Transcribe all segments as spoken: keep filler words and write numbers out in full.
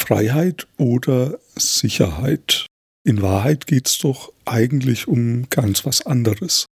Freiheit oder Sicherheit? In Wahrheit geht es doch eigentlich um ganz was anderes.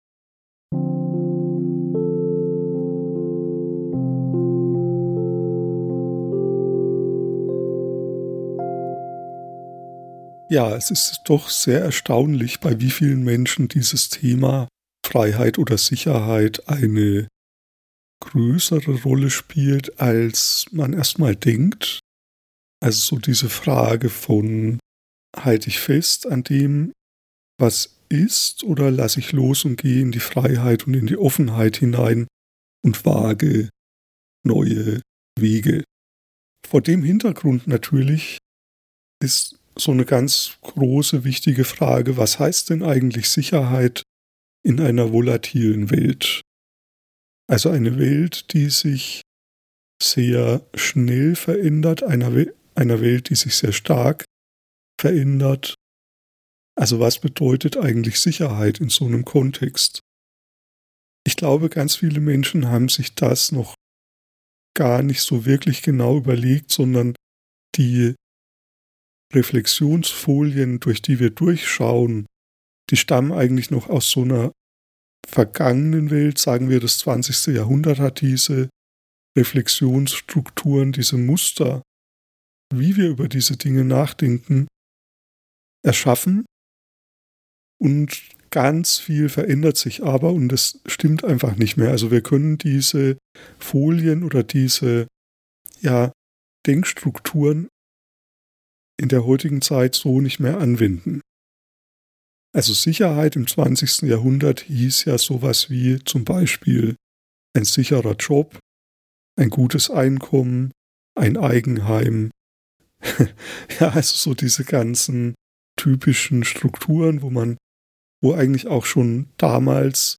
Ja, es ist doch sehr erstaunlich, bei wie vielen Menschen dieses Thema Freiheit oder Sicherheit eine größere Rolle spielt, als man erstmal denkt. Also so diese Frage von, halte ich fest an dem, was ist, oder lasse ich los und gehe in die Freiheit und in die Offenheit hinein und wage neue Wege. Vor dem Hintergrund natürlich ist so eine ganz große, wichtige Frage, was heißt denn eigentlich Sicherheit in einer volatilen Welt? Also eine Welt, die sich sehr schnell verändert, einer, We- einer Welt, die sich sehr stark verändert. Also was bedeutet eigentlich Sicherheit in so einem Kontext? Ich glaube, ganz viele Menschen haben sich das noch gar nicht so wirklich genau überlegt, sondern die Reflexionsfolien, durch die wir durchschauen, die stammen eigentlich noch aus so einer vergangenen Welt. Sagen wir, das zwanzigste Jahrhundert hat diese Reflexionsstrukturen, diese Muster, wie wir über diese Dinge nachdenken, erschaffen. Und ganz viel verändert sich aber und das stimmt einfach nicht mehr. Also wir können diese Folien oder diese ja, Denkstrukturen in der heutigen Zeit so nicht mehr anwenden. Also Sicherheit im zwanzigsten Jahrhundert hieß ja sowas wie zum Beispiel ein sicherer Job, ein gutes Einkommen, ein Eigenheim. Ja, also so diese ganzen typischen Strukturen, wo man, wo eigentlich auch schon damals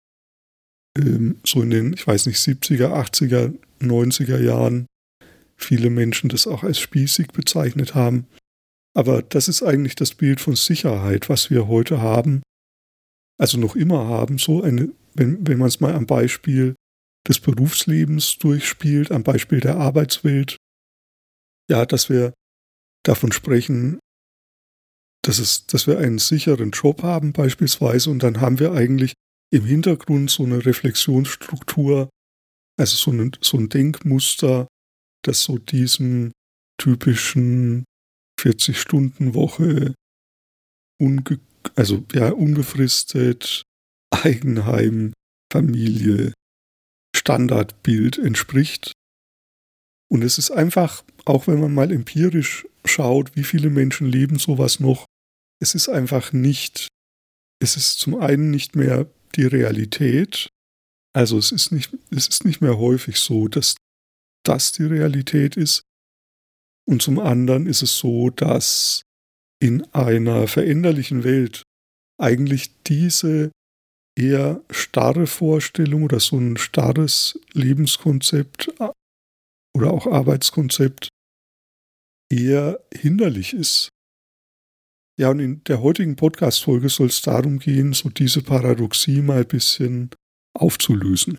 ähm, so in den, ich weiß nicht, siebziger, achtziger, neunziger Jahren viele Menschen das auch als spießig bezeichnet haben. Aber das ist eigentlich das Bild von Sicherheit, was wir heute haben, also noch immer haben, so eine, wenn, wenn man es mal am Beispiel des Berufslebens durchspielt, am Beispiel der Arbeitswelt, ja, dass wir davon sprechen, dass, es, dass wir einen sicheren Job haben beispielsweise und dann haben wir eigentlich im Hintergrund so eine Reflexionsstruktur, also so ein, so ein Denkmuster, das so diesem typischen vierzig-Stunden-Woche, unge- also ja, unbefristet, Eigenheim, Familie, Standardbild entspricht. Und es ist einfach, auch wenn man mal empirisch schaut, wie viele Menschen leben sowas noch, es ist einfach nicht, es ist zum einen nicht mehr die Realität, also es ist nicht, es ist nicht mehr häufig so, dass das die Realität ist. Und zum anderen ist es so, dass in einer veränderlichen Welt eigentlich diese eher starre Vorstellung oder so ein starres Lebenskonzept oder auch Arbeitskonzept eher hinderlich ist. Ja, und in der heutigen Podcast-Folge soll es darum gehen, so diese Paradoxie mal ein bisschen aufzulösen.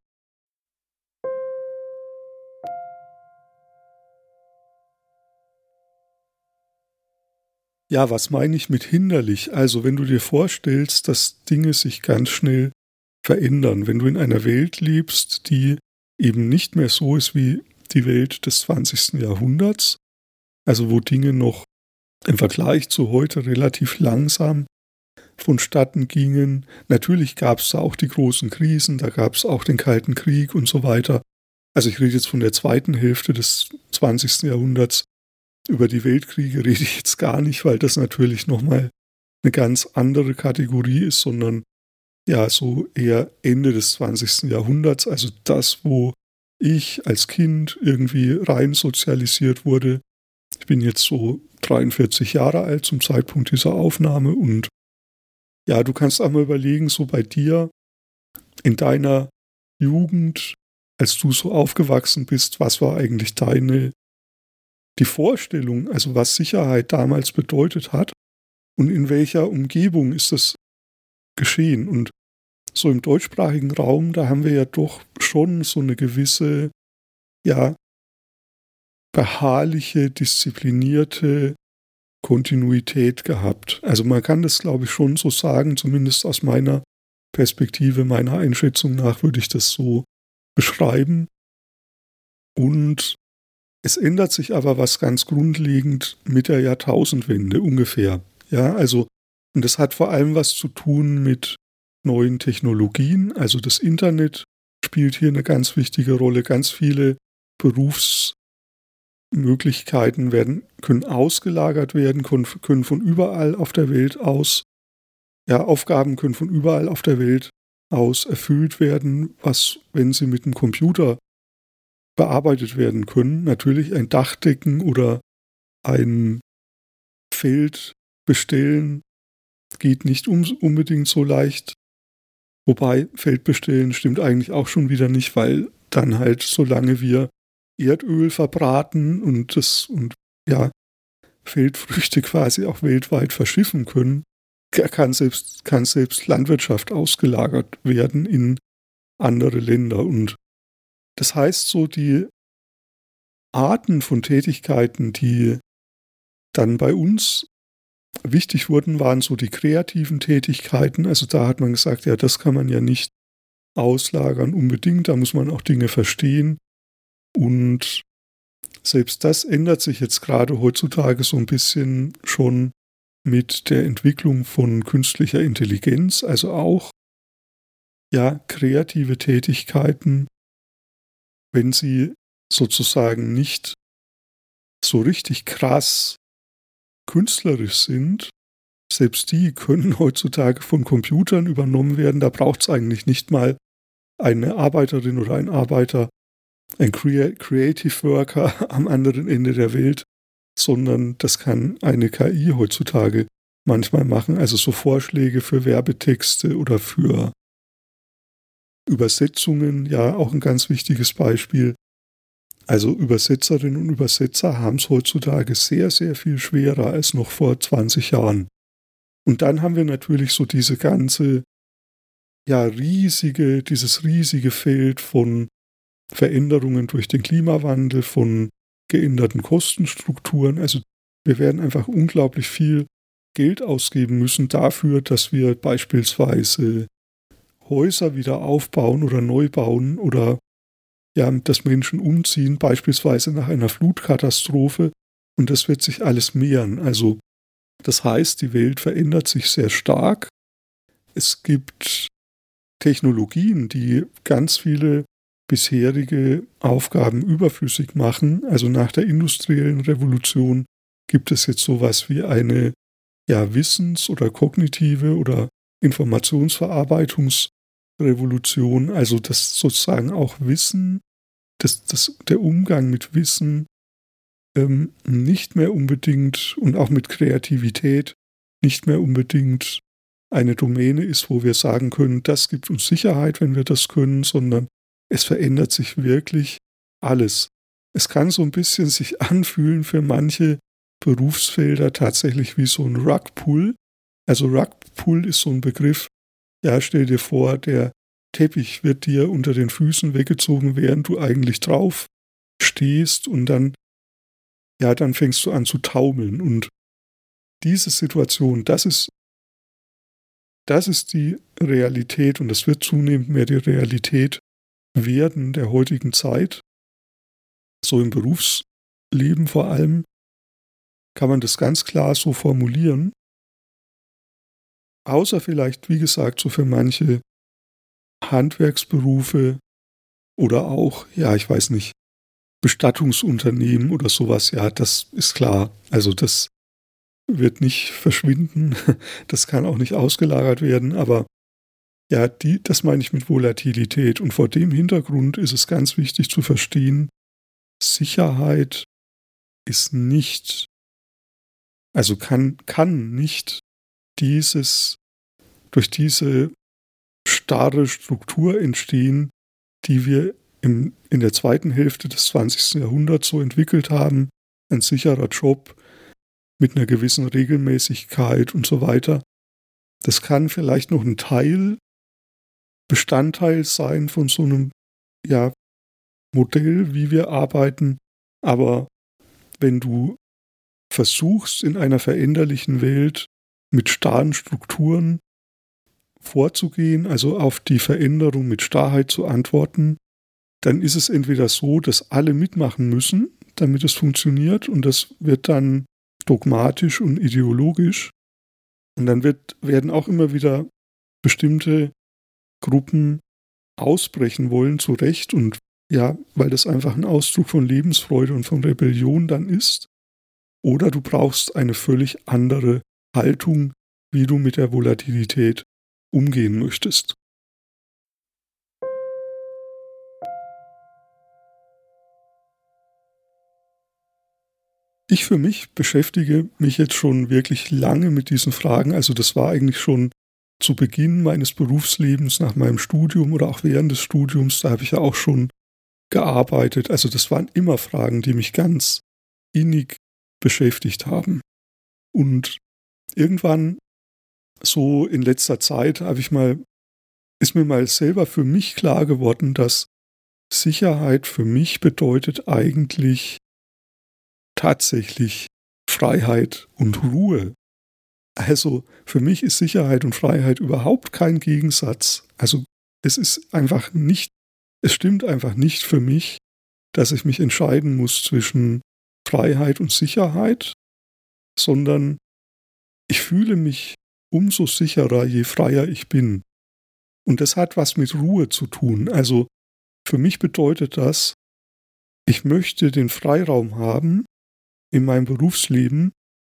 Ja, was meine ich mit hinderlich? Also wenn du dir vorstellst, dass Dinge sich ganz schnell verändern, wenn du in einer Welt lebst, die eben nicht mehr so ist wie die Welt des zwanzigsten Jahrhunderts, also wo Dinge noch im Vergleich zu heute relativ langsam vonstatten gingen. Natürlich gab es da auch die großen Krisen, da gab es auch den Kalten Krieg und so weiter. Also ich rede jetzt von der zweiten Hälfte des zwanzigsten Jahrhunderts. Über die Weltkriege rede ich jetzt gar nicht, weil das natürlich nochmal eine ganz andere Kategorie ist, sondern ja, so eher Ende des zwanzigsten Jahrhunderts, also das, wo ich als Kind irgendwie rein sozialisiert wurde. Ich bin jetzt so dreiundvierzig Jahre alt zum Zeitpunkt dieser Aufnahme und ja, du kannst einmal überlegen, so bei dir in deiner Jugend, als du so aufgewachsen bist, was war eigentlich deine die Vorstellung, also was Sicherheit damals bedeutet hat und in welcher Umgebung ist das geschehen. Und so im deutschsprachigen Raum, da haben wir ja doch schon so eine gewisse, ja, beharrliche, disziplinierte Kontinuität gehabt. Also man kann das, glaube ich, schon so sagen, zumindest aus meiner Perspektive, meiner Einschätzung nach würde ich das so beschreiben. Und es ändert sich aber was ganz grundlegend mit der Jahrtausendwende ungefähr. Ja, also, und das hat vor allem was zu tun mit neuen Technologien. Also das Internet spielt hier eine ganz wichtige Rolle. Ganz viele Berufsmöglichkeiten werden, können ausgelagert werden, können, können von überall auf der Welt aus, ja, Aufgaben können von überall auf der Welt aus erfüllt werden, was, wenn sie mit dem Computer bearbeitet werden können, natürlich ein Dach decken oder ein Feld bestellen, geht nicht um, unbedingt so leicht. Wobei Feld bestellen stimmt eigentlich auch schon wieder nicht, weil dann halt, solange wir Erdöl verbraten und das und ja, Feldfrüchte quasi auch weltweit verschiffen können, kann selbst, kann selbst Landwirtschaft ausgelagert werden in andere Länder. Und das heißt, so die Arten von Tätigkeiten, die dann bei uns wichtig wurden, waren so die kreativen Tätigkeiten. Also da hat man gesagt, ja, das kann man ja nicht auslagern unbedingt, da muss man auch Dinge verstehen. Und selbst das ändert sich jetzt gerade heutzutage so ein bisschen schon mit der Entwicklung von künstlicher Intelligenz, also auch ja kreative Tätigkeiten, wenn sie sozusagen nicht so richtig krass künstlerisch sind, selbst die können heutzutage von Computern übernommen werden. Da braucht es eigentlich nicht mal eine Arbeiterin oder ein Arbeiter, ein Crea- Creative Worker am anderen Ende der Welt, sondern das kann eine K I heutzutage manchmal machen. Also so Vorschläge für Werbetexte oder für Übersetzungen, ja, auch ein ganz wichtiges Beispiel. Also Übersetzerinnen und Übersetzer haben es heutzutage sehr, sehr viel schwerer als noch vor zwanzig Jahren. Und dann haben wir natürlich so diese ganze, ja, riesige, dieses riesige Feld von Veränderungen durch den Klimawandel, von geänderten Kostenstrukturen. Also wir werden einfach unglaublich viel Geld ausgeben müssen dafür, dass wir beispielsweise Häuser wieder aufbauen oder neu bauen oder ja, dass Menschen umziehen, beispielsweise nach einer Flutkatastrophe, und das wird sich alles mehren. Also das heißt, die Welt verändert sich sehr stark. Es gibt Technologien, die ganz viele bisherige Aufgaben überflüssig machen. Also nach der industriellen Revolution gibt es jetzt sowas wie eine ja, Wissens- oder kognitive oder Informationsverarbeitungsrevolution, also dass sozusagen auch Wissen, dass, dass der Umgang mit Wissen ähm, nicht mehr unbedingt und auch mit Kreativität nicht mehr unbedingt eine Domäne ist, wo wir sagen können, das gibt uns Sicherheit, wenn wir das können, sondern es verändert sich wirklich alles. Es kann so ein bisschen sich anfühlen für manche Berufsfelder tatsächlich wie so ein Rugpull. Also Rugpull ist so ein Begriff, ja, stell dir vor, der Teppich wird dir unter den Füßen weggezogen, während du eigentlich drauf stehst und dann, ja, dann fängst du an zu taumeln. Und diese Situation, das ist, das ist die Realität und das wird zunehmend mehr die Realität werden der heutigen Zeit. So im Berufsleben vor allem kann man das ganz klar so formulieren. Außer vielleicht, wie gesagt, so für manche Handwerksberufe oder auch, ja, ich weiß nicht, Bestattungsunternehmen oder sowas, ja, das ist klar. Also das wird nicht verschwinden, das kann auch nicht ausgelagert werden, aber ja, die, das meine ich mit Volatilität. Und vor dem Hintergrund ist es ganz wichtig zu verstehen, Sicherheit ist nicht, also kann, kann nicht dieses, durch diese starre Struktur entstehen, die wir im, in der zweiten Hälfte des zwanzigsten Jahrhunderts so entwickelt haben, ein sicherer Job mit einer gewissen Regelmäßigkeit und so weiter. Das kann vielleicht noch ein Teil, Bestandteil sein von so einem ja, Modell, wie wir arbeiten, aber wenn du versuchst, in einer veränderlichen Welt mit starren Strukturen vorzugehen, also auf die Veränderung mit Starrheit zu antworten, dann ist es entweder so, dass alle mitmachen müssen, damit es funktioniert, und das wird dann dogmatisch und ideologisch. Und dann wird, werden auch immer wieder bestimmte Gruppen ausbrechen wollen, zu Recht, und ja, weil das einfach ein Ausdruck von Lebensfreude und von Rebellion dann ist. Oder du brauchst eine völlig andere Haltung, wie du mit der Volatilität umgehen möchtest. Ich für mich beschäftige mich jetzt schon wirklich lange mit diesen Fragen. Also das war eigentlich schon zu Beginn meines Berufslebens, nach meinem Studium oder auch während des Studiums, da habe ich ja auch schon gearbeitet. Also das waren immer Fragen, die mich ganz innig beschäftigt haben. Und irgendwann, so in letzter Zeit, habe ich mal, ist mir mal selber für mich klar geworden, dass Sicherheit für mich bedeutet eigentlich tatsächlich Freiheit und Ruhe. Also für mich ist Sicherheit und Freiheit überhaupt kein Gegensatz. Also es ist einfach nicht, es stimmt einfach nicht für mich, dass ich mich entscheiden muss zwischen Freiheit und Sicherheit, sondern ich fühle mich umso sicherer, je freier ich bin. Und das hat was mit Ruhe zu tun. Also für mich bedeutet das, ich möchte den Freiraum haben, in meinem Berufsleben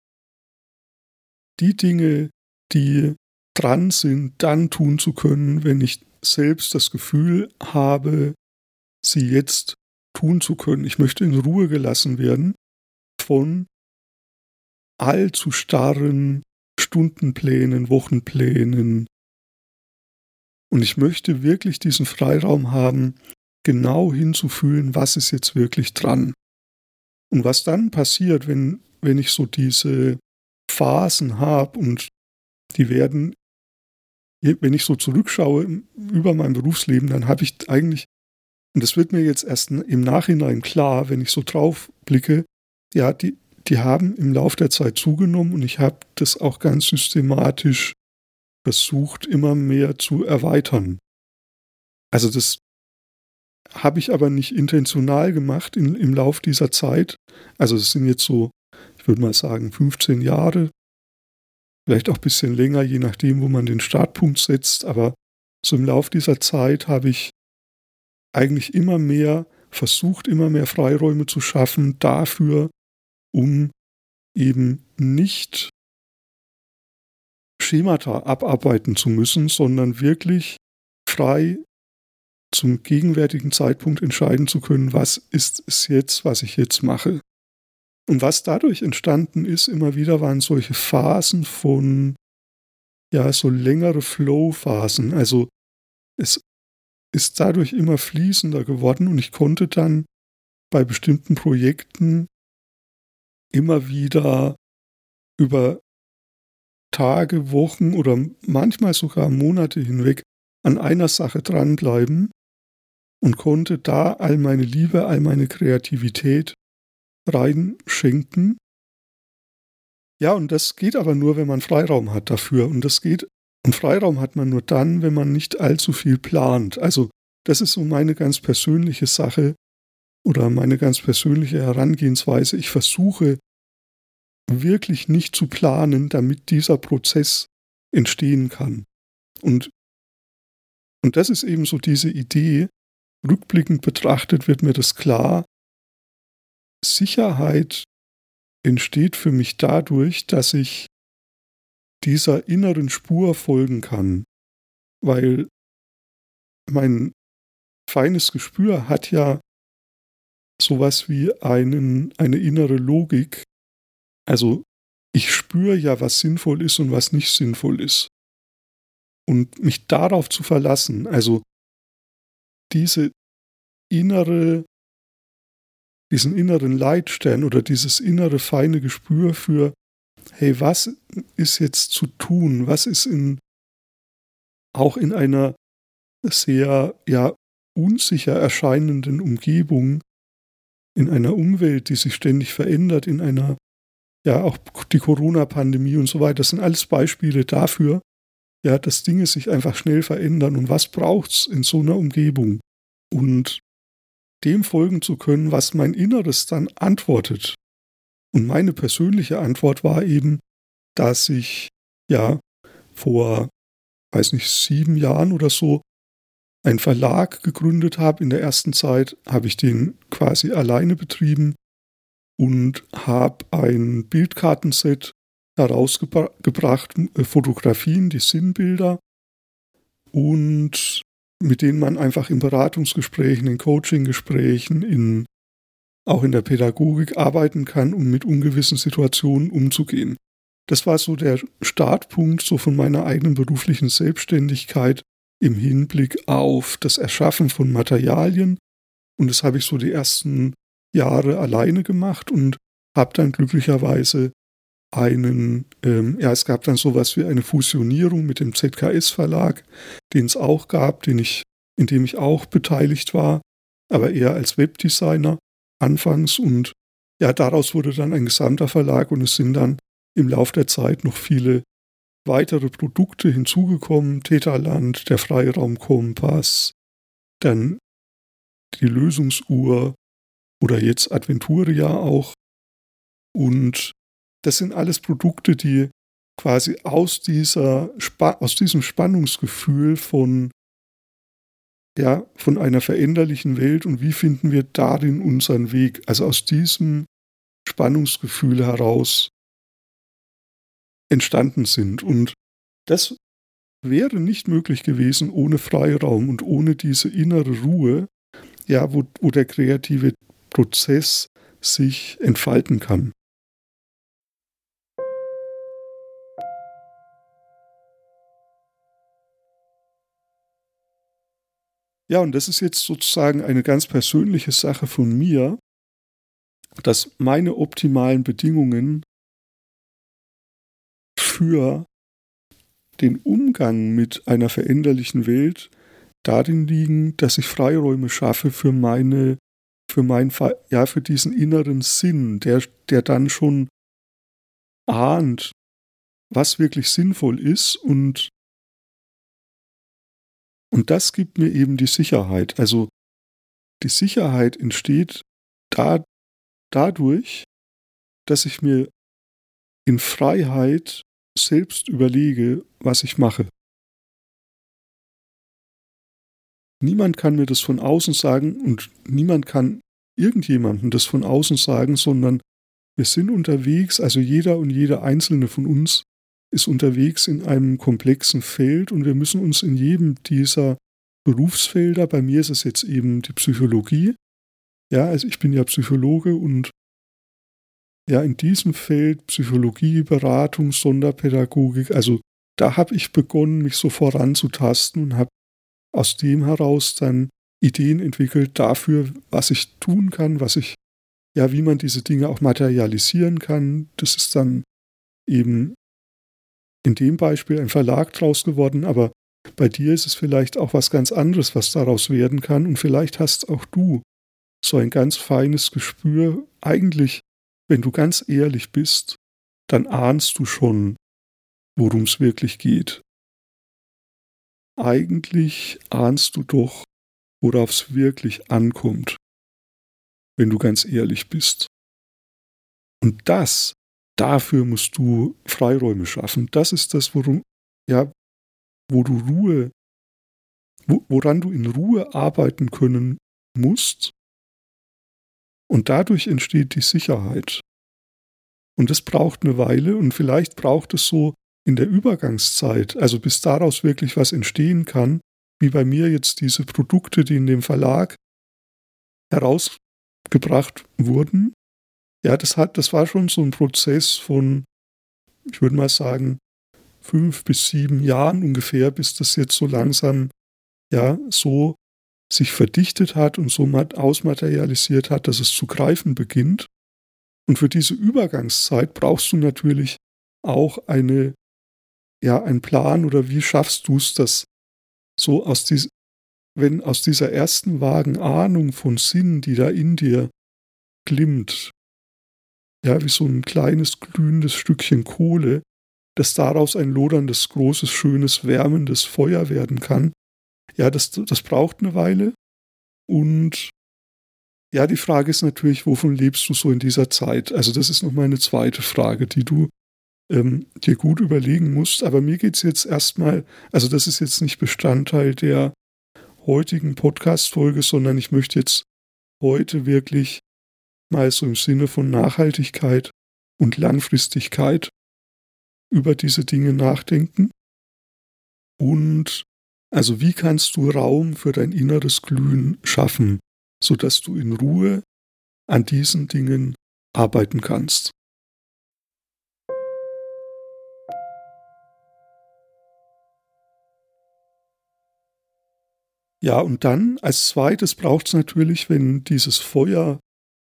die Dinge, die dran sind, dann tun zu können, wenn ich selbst das Gefühl habe, sie jetzt tun zu können. Ich möchte in Ruhe gelassen werden von allzu starren Stundenplänen, Wochenplänen. Und ich möchte wirklich diesen Freiraum haben, genau hinzufühlen, was ist jetzt wirklich dran. Und was dann passiert, wenn, wenn ich so diese Phasen habe, und die werden, wenn ich so zurückschaue über mein Berufsleben, dann habe ich eigentlich, und das wird mir jetzt erst im Nachhinein klar, wenn ich so drauf blicke, ja, die, die haben im Laufe der Zeit zugenommen, und ich habe das auch ganz systematisch versucht, immer mehr zu erweitern. Also das habe ich aber nicht intentional gemacht in, im Lauf dieser Zeit. Also es sind jetzt so, ich würde mal sagen, fünfzehn Jahre, vielleicht auch ein bisschen länger, je nachdem, wo man den Startpunkt setzt. Aber so im Lauf dieser Zeit habe ich eigentlich immer mehr versucht, immer mehr Freiräume zu schaffen dafür, um eben nicht Schemata abarbeiten zu müssen, sondern wirklich frei zum gegenwärtigen Zeitpunkt entscheiden zu können, was ist es jetzt, was ich jetzt mache. Und was dadurch entstanden ist, immer wieder waren solche Phasen von, ja, so längere Flow-Phasen. Also es ist dadurch immer fließender geworden, und ich konnte dann bei bestimmten Projekten immer wieder über Tage, Wochen oder manchmal sogar Monate hinweg an einer Sache dranbleiben und konnte da all meine Liebe, all meine Kreativität reinschenken. Ja, und das geht aber nur, wenn man Freiraum hat dafür. Und das geht, und Freiraum hat man nur dann, wenn man nicht allzu viel plant. Also das ist so meine ganz persönliche Sache oder meine ganz persönliche Herangehensweise. Ich versuche wirklich nicht zu planen, damit dieser Prozess entstehen kann. Und, und das ist eben so diese Idee. Rückblickend betrachtet wird mir das klar. Sicherheit entsteht für mich dadurch, dass ich dieser inneren Spur folgen kann, weil mein feines Gespür hat ja sowas wie einen, eine innere Logik. Also ich spüre ja, was sinnvoll ist und was nicht sinnvoll ist. Und mich darauf zu verlassen, also diese innere, diesen inneren Leitstern oder dieses innere feine Gespür für, hey, was ist jetzt zu tun? Was ist in, auch in einer sehr, ja, unsicher erscheinenden Umgebung, in einer Umwelt, die sich ständig verändert, in einer, ja, auch die Corona-Pandemie und so weiter, das sind alles Beispiele dafür, ja, dass Dinge sich einfach schnell verändern. Und was braucht's in so einer Umgebung? Und dem folgen zu können, was mein Inneres dann antwortet. Und meine persönliche Antwort war eben, dass ich, ja, vor, weiß nicht, sieben Jahren oder so einen Verlag gegründet habe. In der ersten Zeit habe ich den quasi alleine betrieben und habe ein Bildkartenset herausgebracht, äh, Fotografien, die Sinnbilder, und mit denen man einfach in Beratungsgesprächen, in Coaching-Gesprächen, in, auch in der Pädagogik arbeiten kann, um mit ungewissen Situationen umzugehen. Das war so der Startpunkt so von meiner eigenen beruflichen Selbstständigkeit im Hinblick auf das Erschaffen von Materialien. Und das habe ich so die ersten Jahre alleine gemacht und habe dann glücklicherweise einen, ähm, ja, es gab dann sowas wie eine Fusionierung mit dem Z K S-Verlag, den es auch gab, den ich, in dem ich auch beteiligt war, aber eher als Webdesigner anfangs. Und ja, daraus wurde dann ein gesamter Verlag und es sind dann im Lauf der Zeit noch viele weitere Produkte hinzugekommen. Täterland, der Freiraumkompass, dann die Lösungsuhr oder jetzt Adventuria auch. Und das sind alles Produkte, die quasi aus dieser aus diesem Spannungsgefühl von, ja, von einer veränderlichen Welt und wie finden wir darin unseren Weg, also aus diesem Spannungsgefühl heraus entstanden sind. Und das wäre nicht möglich gewesen ohne Freiraum und ohne diese innere Ruhe, ja, wo, wo der kreative Prozess sich entfalten kann. Ja, und das ist jetzt sozusagen eine ganz persönliche Sache von mir, dass meine optimalen Bedingungen für den Umgang mit einer veränderlichen Welt darin liegen, dass ich Freiräume schaffe für meine, für mein, ja, für diesen inneren Sinn, der, der dann schon ahnt, was wirklich sinnvoll ist, und Und das gibt mir eben die Sicherheit. Also die Sicherheit entsteht da, dadurch, dass ich mir in Freiheit selbst überlege, was ich mache. Niemand kann mir das von außen sagen und niemand kann irgendjemandem das von außen sagen, sondern wir sind unterwegs, also jeder und jede einzelne von uns ist unterwegs in einem komplexen Feld und wir müssen uns in jedem dieser Berufsfelder, bei mir ist es jetzt eben die Psychologie, ja, also ich bin ja Psychologe und ja, in diesem Feld Psychologie, Beratung, Sonderpädagogik, also da habe ich begonnen, mich so voranzutasten und habe aus dem heraus dann Ideen entwickelt dafür, was ich tun kann, was ich, ja, wie man diese Dinge auch materialisieren kann. Das ist dann eben in dem Beispiel ein Verlag draus geworden, aber bei dir ist es vielleicht auch was ganz anderes, was daraus werden kann, und vielleicht hast auch du so ein ganz feines Gespür. Eigentlich, wenn du ganz ehrlich bist, dann ahnst du schon, worum es wirklich geht. Eigentlich ahnst du doch, worauf es wirklich ankommt, wenn du ganz ehrlich bist. Und das, dafür musst du Freiräume schaffen. Das ist das, worum, ja, wo du Ruhe, wo, woran du in Ruhe arbeiten können musst. Und dadurch entsteht die Sicherheit. Und das braucht eine Weile und vielleicht braucht es so in der Übergangszeit, also bis daraus wirklich was entstehen kann, wie bei mir jetzt diese Produkte, die in dem Verlag herausgebracht wurden. Ja, das hat, das war schon so ein Prozess von, ich würde mal sagen, fünf bis sieben Jahren ungefähr, bis das jetzt so langsam, ja, so sich verdichtet hat und so ausmaterialisiert hat, dass es zu greifen beginnt. Und für diese Übergangszeit brauchst du natürlich auch eine, ja, einen Plan, oder wie schaffst du es, dass so aus dies, wenn aus dieser ersten vagen Ahnung von Sinn, die da in dir glimmt, ja, wie so ein kleines glühendes Stückchen Kohle, dass daraus ein loderndes, großes, schönes, wärmendes Feuer werden kann. Ja, das, das braucht eine Weile. Und ja, die Frage ist natürlich, wovon lebst du so in dieser Zeit? Also das ist nochmal eine zweite Frage, die du ähm, dir gut überlegen musst. Aber mir geht es jetzt erstmal, also das ist jetzt nicht Bestandteil der heutigen Podcast-Folge, sondern ich möchte jetzt heute wirklich mal so im Sinne von Nachhaltigkeit und Langfristigkeit über diese Dinge nachdenken. Und also wie kannst du Raum für dein inneres Glühen schaffen, sodass du in Ruhe an diesen Dingen arbeiten kannst. Ja, und dann als zweites braucht es natürlich, wenn dieses Feuer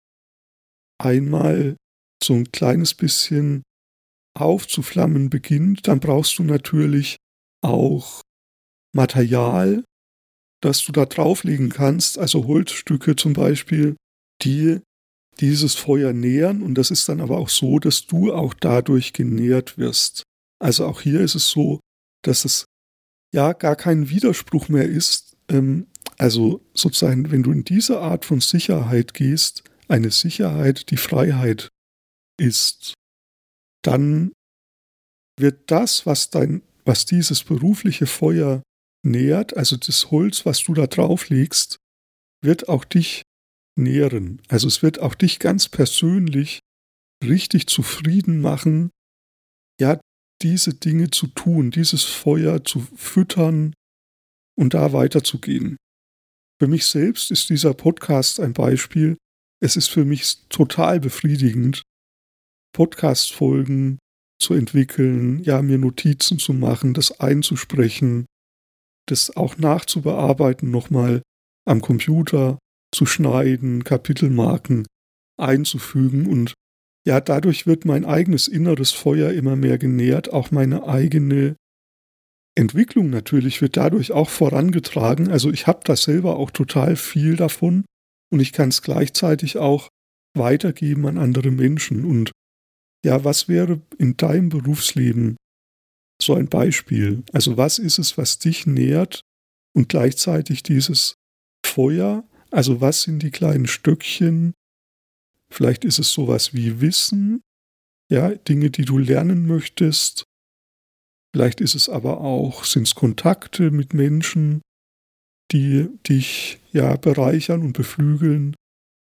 einmal so ein kleines bisschen aufzuflammen beginnt, dann brauchst du natürlich auch Material, das du da drauflegen kannst, also Holzstücke zum Beispiel, die dieses Feuer nähren. Und das ist dann aber auch so, dass du auch dadurch genährt wirst. Also auch hier ist es so, dass es ja gar kein Widerspruch mehr ist. Ähm, also sozusagen, wenn du in diese Art von Sicherheit gehst, eine Sicherheit, die Freiheit ist, dann wird das, was dein, was dieses berufliche Feuer nährt, also das Holz, was du da drauflegst, wird auch dich nähren. Also es wird auch dich ganz persönlich richtig zufrieden machen, ja, diese Dinge zu tun, dieses Feuer zu füttern und da weiterzugehen. Für mich selbst ist dieser Podcast ein Beispiel. Es ist für mich total befriedigend, Podcast-Folgen zu entwickeln, ja, mir Notizen zu machen, das einzusprechen, das auch nachzubearbeiten, nochmal am Computer zu schneiden, Kapitelmarken einzufügen. Und ja, dadurch wird mein eigenes inneres Feuer immer mehr genährt, auch meine eigene Entwicklung natürlich wird dadurch auch vorangetragen. Also ich habe da selber auch total viel davon und ich kann es gleichzeitig auch weitergeben an andere Menschen. Und ja, was wäre in deinem Berufsleben so ein Beispiel? Also was ist es, was dich nährt und gleichzeitig dieses Feuer? Also was sind die kleinen Stöckchen? Vielleicht ist es sowas wie Wissen, ja, Dinge, die du lernen möchtest. Vielleicht ist es aber auch, sind es Kontakte mit Menschen, die dich ja bereichern und beflügeln.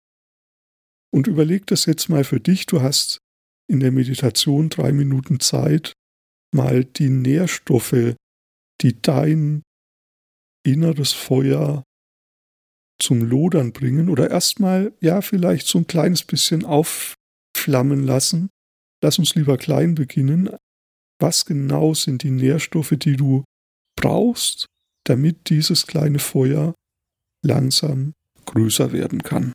Und überleg das jetzt mal für dich. Du hast in der Meditation drei Minuten Zeit, mal die Nährstoffe, die dein inneres Feuer zum Lodern bringen oder erstmal, ja, vielleicht so ein kleines bisschen aufflammen lassen. Lass uns lieber klein beginnen. Was genau sind die Nährstoffe, die du brauchst, damit dieses kleine Feuer langsam größer werden kann?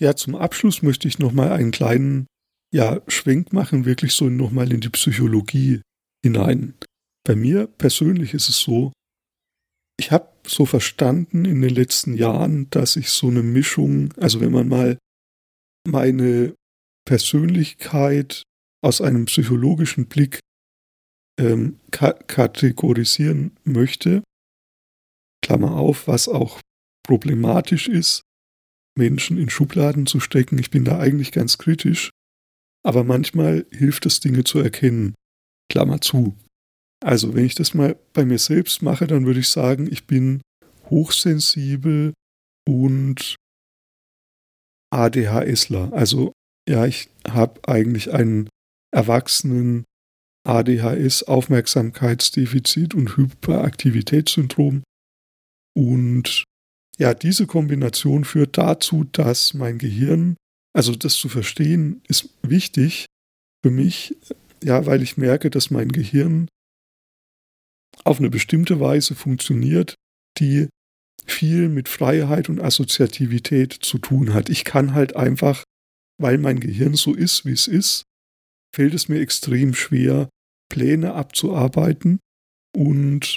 Ja, zum Abschluss möchte ich nochmal einen kleinen ja, Schwenk machen, wirklich so nochmal in die Psychologie hinein. Bei mir persönlich ist es so, ich habe so verstanden in den letzten Jahren, dass ich so eine Mischung, also wenn man mal meine Persönlichkeit aus einem psychologischen Blick ähm, ka- kategorisieren möchte, Klammer auf, was auch problematisch ist, Menschen in Schubladen zu stecken. Ich bin da eigentlich ganz kritisch, aber manchmal hilft es, Dinge zu erkennen. Klammer zu. Also wenn ich das mal bei mir selbst mache, dann würde ich sagen, ich bin hochsensibel und ADHSler. Also ja, ich habe eigentlich einen erwachsenen A D H S, Aufmerksamkeitsdefizit und Hyperaktivitätssyndrom. Und ja, diese Kombination führt dazu, dass mein Gehirn, also das zu verstehen, ist wichtig für mich, ja, weil ich merke, dass mein Gehirn auf eine bestimmte Weise funktioniert, die viel mit Freiheit und Assoziativität zu tun hat. Ich kann halt einfach, weil mein Gehirn so ist, wie es ist, fällt es mir extrem schwer, Pläne abzuarbeiten und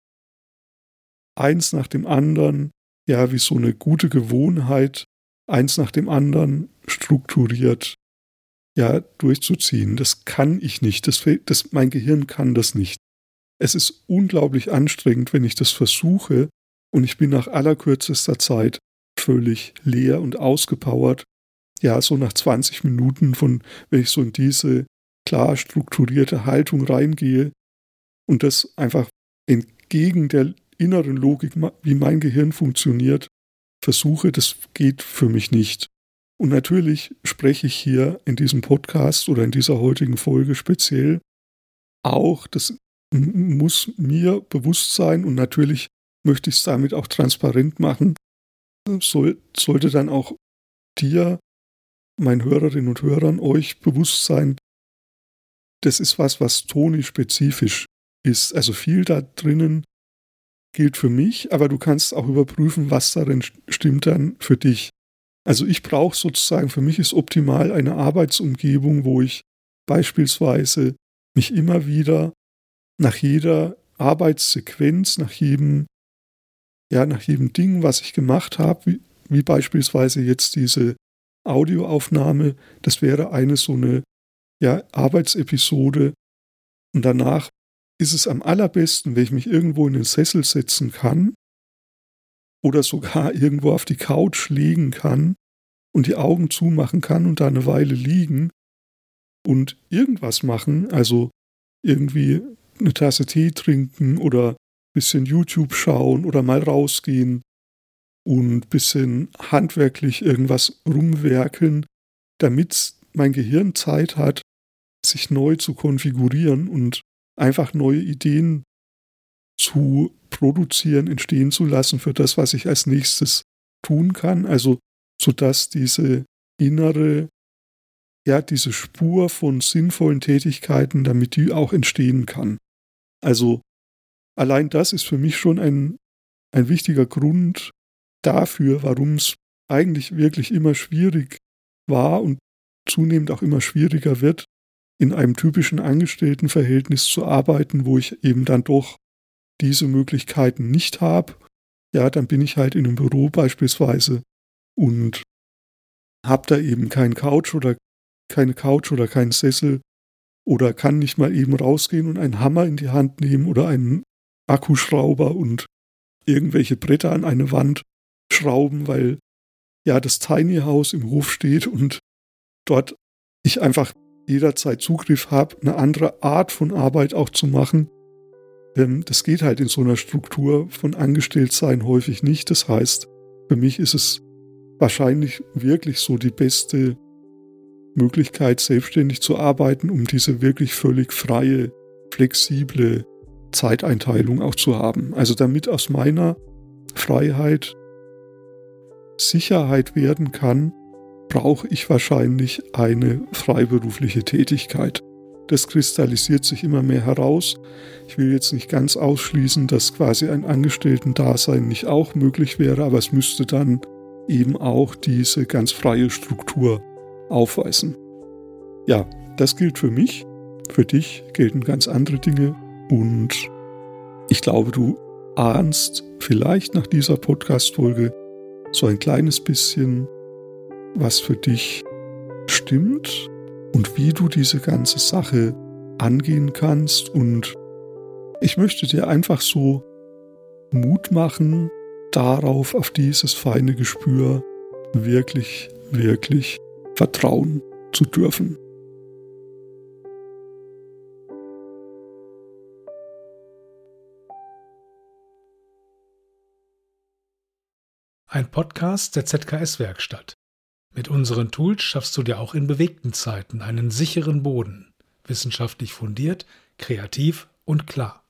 eins nach dem anderen, ja, wie so eine gute Gewohnheit, eins nach dem anderen strukturiert, ja, durchzuziehen. Das kann ich nicht. Das, das, mein Gehirn kann das nicht. Es ist unglaublich anstrengend, wenn ich das versuche und ich bin nach allerkürzester Zeit völlig leer und ausgepowert. Ja, so nach zwanzig Minuten von, wenn ich so in diese klar strukturierte Haltung reingehe und das einfach entgegen der inneren Logik, wie mein Gehirn funktioniert, versuche, das geht für mich nicht. Und natürlich spreche ich hier in diesem Podcast oder in dieser heutigen Folge speziell auch, das muss mir bewusst sein und natürlich möchte ich es damit auch transparent machen, soll, sollte dann auch dir, meinen Hörerinnen und Hörern, euch bewusst sein, das ist was, was Toni-spezifisch ist. Also viel da drinnen gilt für mich, aber du kannst auch überprüfen, was darin stimmt dann für dich. Also ich brauche sozusagen, für mich ist optimal eine Arbeitsumgebung, wo ich beispielsweise mich immer wieder nach jeder Arbeitssequenz, nach jedem, ja, nach jedem Ding, was ich gemacht habe, wie, wie beispielsweise jetzt diese Audioaufnahme, das wäre eine so eine ja, Arbeitsepisode und danach ist es am allerbesten, wenn ich mich irgendwo in den Sessel setzen kann oder sogar irgendwo auf die Couch legen kann und die Augen zumachen kann und da eine Weile liegen und irgendwas machen, also irgendwie eine Tasse Tee trinken oder ein bisschen YouTube schauen oder mal rausgehen und ein bisschen handwerklich irgendwas rumwerkeln, damit mein Gehirn Zeit hat, sich neu zu konfigurieren und einfach neue Ideen zu produzieren, entstehen zu lassen für das, was ich als nächstes tun kann. Also, sodass diese innere, ja, diese Spur von sinnvollen Tätigkeiten, damit die auch entstehen kann. Also, allein das ist für mich schon ein, ein wichtiger Grund dafür, warum es eigentlich wirklich immer schwierig war und zunehmend auch immer schwieriger wird, in einem typischen Angestelltenverhältnis zu arbeiten, wo ich eben dann doch diese Möglichkeiten nicht habe. Ja, dann bin ich halt in einem Büro beispielsweise und habe da eben keinen Couch oder keine Couch oder keinen Sessel oder kann nicht mal eben rausgehen und einen Hammer in die Hand nehmen oder einen Akkuschrauber und irgendwelche Bretter an eine Wand schrauben, weil ja das Tiny House im Hof steht und dort ich einfach jederzeit Zugriff habe, eine andere Art von Arbeit auch zu machen. Ähm, das geht halt in so einer Struktur von Angestelltsein häufig nicht. Das heißt, für mich ist es wahrscheinlich wirklich so die beste Möglichkeit, selbstständig zu arbeiten, um diese wirklich völlig freie, flexible Zeiteinteilung auch zu haben. Also damit aus meiner Freiheit Sicherheit werden kann, brauche ich wahrscheinlich eine freiberufliche Tätigkeit. Das kristallisiert sich immer mehr heraus. Ich will jetzt nicht ganz ausschließen, dass quasi ein Angestellten-Dasein nicht auch möglich wäre, aber es müsste dann eben auch diese ganz freie Struktur aufweisen. Ja, das gilt für mich. Für dich gelten ganz andere Dinge. Und ich glaube, du ahnst vielleicht nach dieser Podcast-Folge so ein kleines bisschen, was für dich stimmt und wie du diese ganze Sache angehen kannst. Und ich möchte dir einfach so Mut machen, darauf, auf dieses feine Gespür wirklich, wirklich vertrauen zu dürfen. Ein Podcast der Z K S-Werkstatt. Mit unseren Tools schaffst du dir auch in bewegten Zeiten einen sicheren Boden. Wissenschaftlich fundiert, kreativ und klar.